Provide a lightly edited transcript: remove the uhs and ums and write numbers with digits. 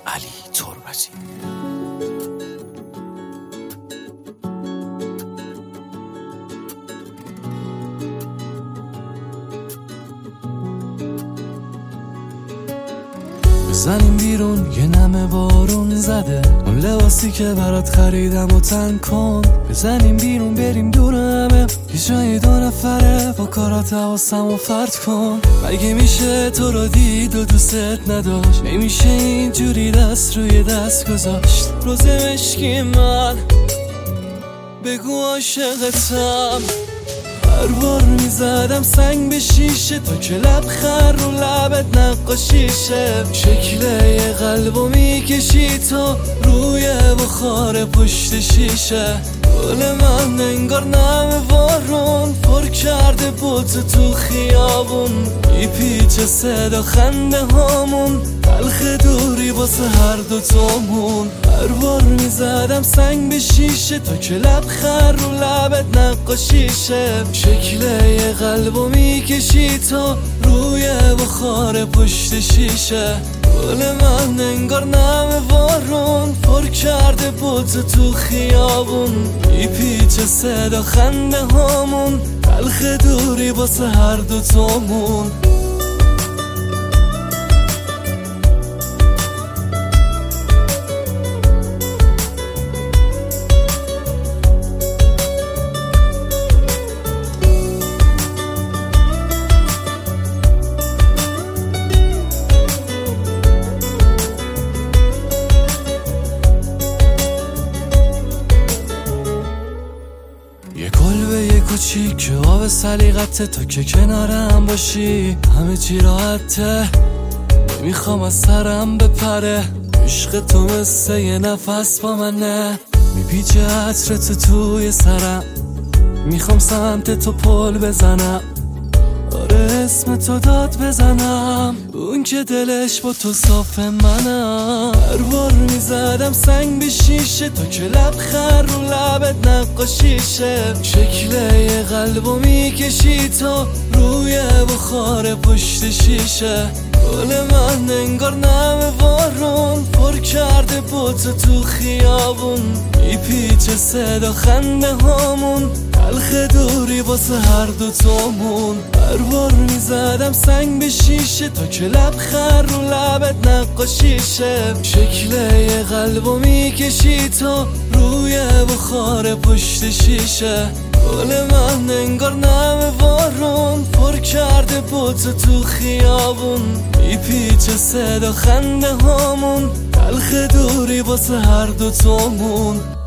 علی تربتی. بزنیم بیرون یه نمه بارون زده، اون لباسی که برات خریدم و تن کن. بزنیم بیرون بریم دور همه، یه جای 2 نفره با کارات حواسم و فرد کن. مگه میشه تو رو دید و دوست نداشت؟ نمیشه اینجوری دست روی دست گذاشت. روز مشکی من بگو عاشقتم. هر بار میزدم سنگ به شیشه تا که لبخند رو لبت نقاشیشه. شکل یه قلبو میکشی تو روی بخار پشت شیشه. گل من انگار نم بارون پر کرده بوتو تو خیابون. میپیچه صدا خنده هامون، تلخ دوری واسه هر دوتامون. هر بار میزدم سنگ به شیشه تا که لبخند رو لبت نقاشیشه. شکل یه قلبو میکشی تو روی بخار پشت شیشه. گل من انگار نم بارون پر کرده بوتو تو خیابون. میپیچه صدا خنده هامون، تلخ دوری واسه هر دوتامون. یه کلبه یه کوچیک که آب سلیقته، تو که کنارم باشی همه چی راحته. نمیخوام از سرم بپره، عشق تو مثل یه نفس با منه. میپیچه عطرت توی سرم، میخوام سمت تو پل بزنم. آره اسم تو داد بزنم، اون که دلش با تو صاف منم. هر بار میزدم سنگ به شیشه تا که لبخند رو لبت نقاشیشه. شکل یه قلبو میکشی تو روی بخار پشت شیشه. گل من انگار نم بارون پر کرده بوتو تو خیابون. میپیچه صدا خنده هامون، تلخ دوری واسه هر دوتامون. هر بار میزدم سنگ به شیشه تا که لبخند رو لبت نقاشیشه. شکل یه قلبو میکشی تو روی بخار پشت شیشه. گل من انگار نم بارون پر کرده بوتو تو خیابون. میپیچه صدا خنده هامون، تلخ دوری واسه هر دوتامون.